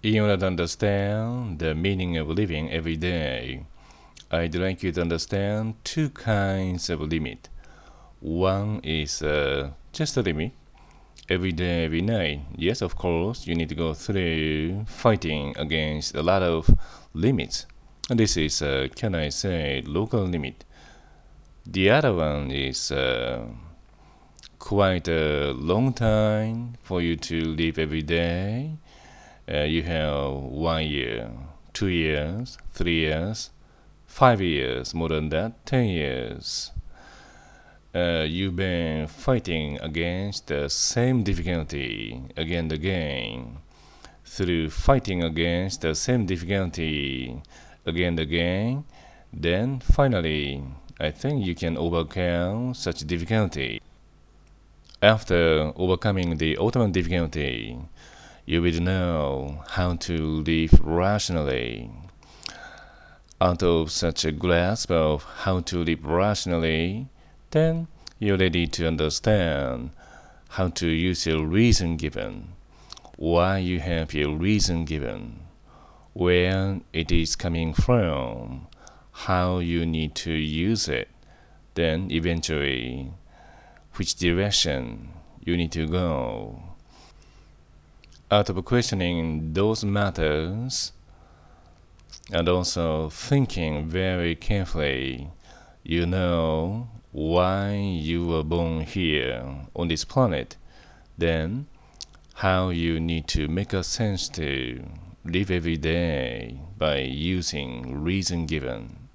In order to understand the meaning of living every day, I'd like you to understand two kinds of limit. One is just a limit, every day, every night. Yes, of course, you need to go through fighting against a lot of limits. And this is, can I say, local limit. The other one is quite a long time for you to live every day. You have 1 year, 2 years, 3 years, 5 years, more than that, 10 years. You've been fighting against the same difficulty again and again. Through fighting against the same difficulty again and again, then finally, I think you can overcome such difficulty. After overcoming the ultimate difficulty, you will know how to live rationally. Out of such a grasp of how to live rationally, then you're ready to understand how to use your reason given, why you have your reason given, where it is coming from, how you need to use it, then eventually which direction you need to go. Out of questioning those matters and also thinking very carefully, you know why you were born here on this planet, then how you need to make a sense to live every day by using reason given.